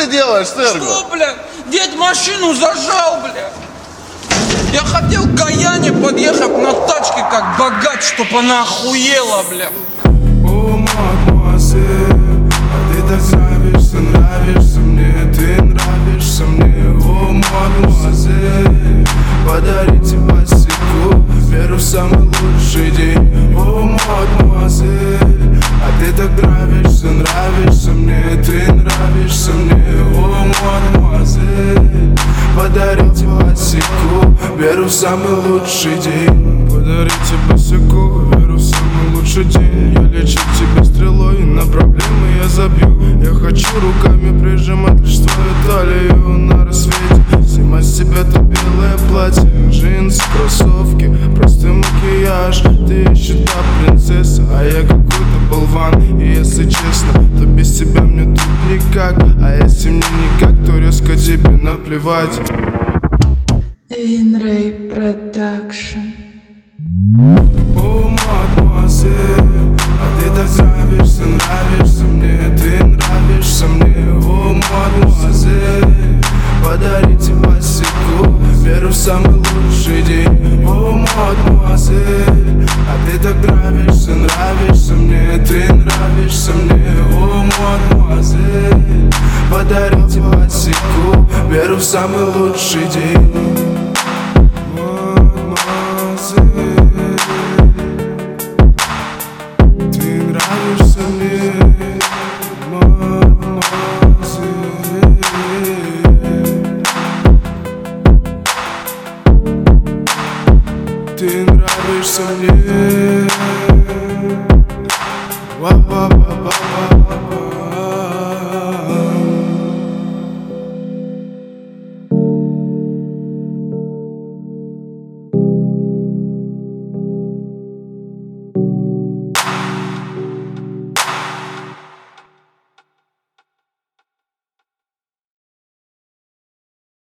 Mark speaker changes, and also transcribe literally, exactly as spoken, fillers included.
Speaker 1: делаешь, Серго?
Speaker 2: Что, бля? Дед машину зажал, бля. Я хотел к Гаяне подъехать на тачке как богач, чтоб она охуела, бля.
Speaker 3: О, мадемуазель, а ты так нравишься, нравишься мне, ты нравишься мне. О, мадемуазель, подарите босику веру в самый лучший день. О, мадемуазель, а ты так нравишься, нравишься мне, ты нравишься мне. О, мадемуазель, подарите босику веру в самый лучший день. Подарите босику веру в самый лучший день. Я лечу тебя стрелой, на проблемы я забью. Я хочу руками прижимать лишь твою талию на рассвете. Снимать с себя то белое платье, джинсы, кроссовки, простой макияж. Ты еще та принцесса, а я какой-то болван. И если честно, то без тебя мне тут никак. А если мне никак, то резко тебе наплевать.
Speaker 4: Винрей Продакшн.
Speaker 3: О, мадемуазель, а ты так нравишься, нравишься мне, ты нравишься мне. О, мадемуазель, подарите босику веру в самый лучший день. О, мадемуазель, а ты так нравишься, нравишься мне, ты нравишься мне. О, мадемуазель, подарите босику веру в самый лучший день.